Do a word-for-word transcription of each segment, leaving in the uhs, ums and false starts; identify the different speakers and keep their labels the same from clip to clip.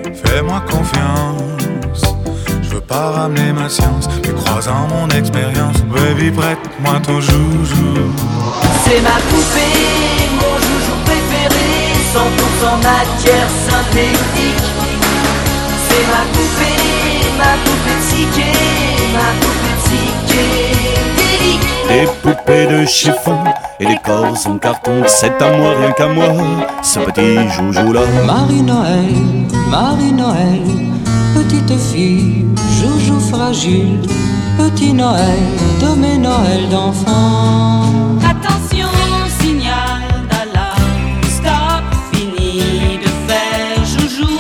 Speaker 1: Fais-moi confiance, je veux pas ramener ma science, mais croisant mon expérience, baby prête-moi ton joujou.
Speaker 2: C'est ma poupée, mon joujou préféré, cent pour cent matière synthétique. C'est ma poupée, ma poupée psyché, ma poupée psychédélique.
Speaker 3: Des poupées de chiffon et des corps en carton, c'est à moi, rien qu'à moi, ce petit joujou-là.
Speaker 4: Marie-Noël, Marie-Noël, petite fille, joujou fragile, petit Noël, de mes Noëls d'enfants.
Speaker 5: Attention, signal d'alarme, stop, fini de faire joujou.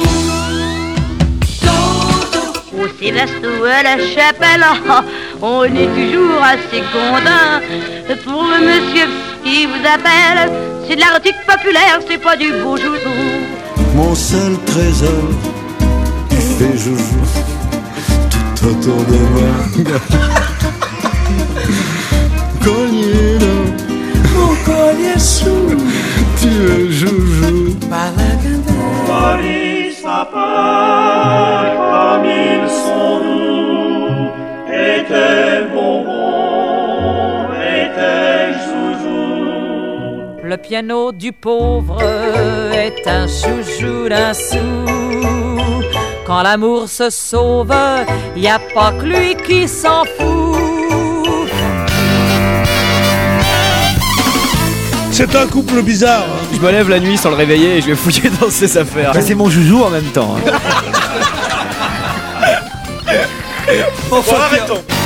Speaker 5: Toto.
Speaker 6: Au Céleste ou à la chapelle, on est toujours assez condamn. Pour le monsieur qui vous appelle, c'est de l'artique populaire, c'est pas du beau joujou.
Speaker 3: Mon seul trésor, tu fais joujou tout autour de moi. Collier d'or, mon collier sous, tu es joujou.
Speaker 7: Marie sapin, comme ils sont doux, et-elle bonbon, est-elle joujou.
Speaker 8: Le piano du pauvre est un joujou d'un sou. Quand l'amour se sauve, y a pas que lui qui s'en fout.
Speaker 9: C'est un couple bizarre. Hein.
Speaker 10: Je me lève la nuit sans le réveiller et je vais fouiller dans ses affaires.
Speaker 11: Bah, c'est mon joujou en même temps. Hein.
Speaker 9: Bon, arrêtons.